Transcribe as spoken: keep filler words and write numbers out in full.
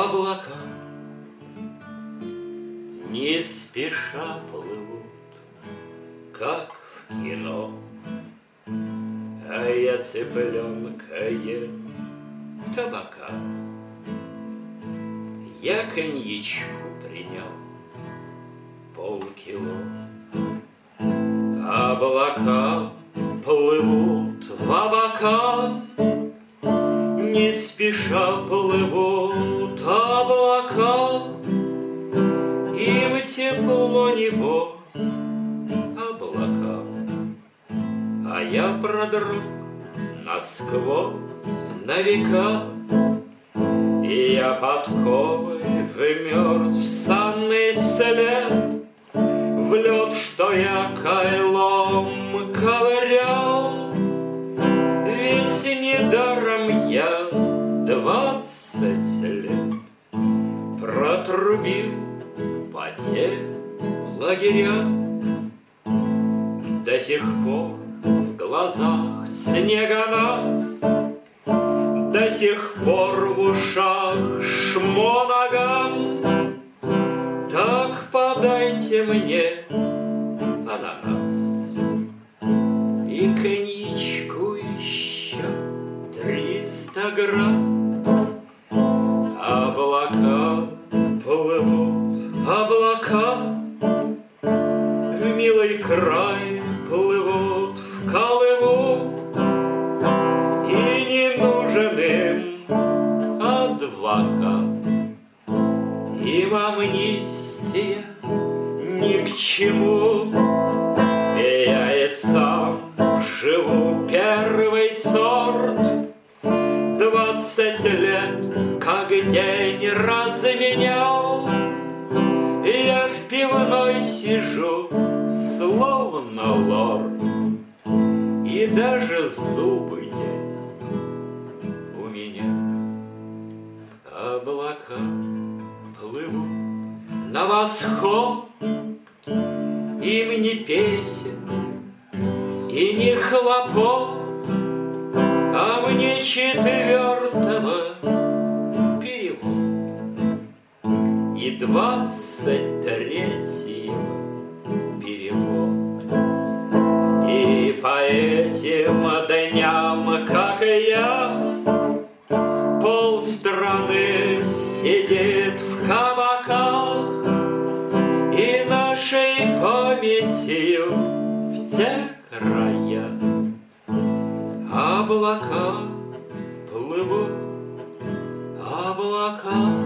Облака не спеша плывут, как в кино, а я цыпленка ем табака. Я коньячку принял полкило. Облака плывут в бока, не спеша плывут облака. Им тепло, небось, облака, а я продрог насквозь на века. И я подковой вмерз в санный след, в лед, что я кайлом ковырял. Ведь недаром я двадцать лет протрубил по те лагеря. До сих пор в глазах снега нас, до сих пор в ушах шмо ногам. Так подайте мне ананас и коньячку еще триста грамм. Облака плывут, облака в милый край плывут в Колыму. И не нужен им адвокат, им амнистия ни к чему. И я и сам живу первый сорт, двадцать лет как день разменял. Я в пивной сижу, словно лорд, и даже зубы есть у меня. Облака плывут на восход, им не песен и не хлопот, а мне четвертого перевод и двадцать третьего перевод. И по этим дням, как и я, полстраны сидит в кабаках, и нашей памятью в те края облака плывут, облака.